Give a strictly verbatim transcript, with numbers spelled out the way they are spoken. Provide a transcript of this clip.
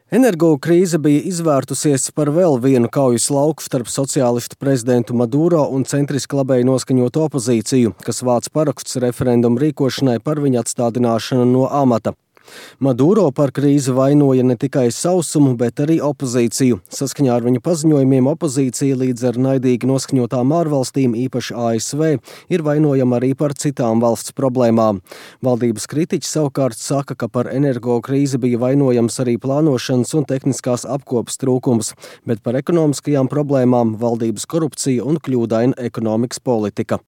Energo krīze bija izvērtusies par vēl vienu kaujas lauku starp sociālistu prezidentu Maduro un centriski labēji noskaņotu opozīciju, kas vāc parakstus referendumu rīkošanai par viņa atstādināšanu no amata. Maduro par krīzi vainoja ne tikai sausumu, bet arī opozīciju. Saskaņā ar viņa paziņojumiem opozīcija līdz ar naidīgi noskaņotām ārvalstīm, īpaši A S V, ir vainojama arī par citām valsts problēmām. Valdības kritiķi savukārt saka, ka par energo krīzi bija vainojams arī plānošanas un tehniskās apkopas trūkums, bet par ekonomiskajām problēmām valdības korupcija un kļūdaina ekonomikas politika.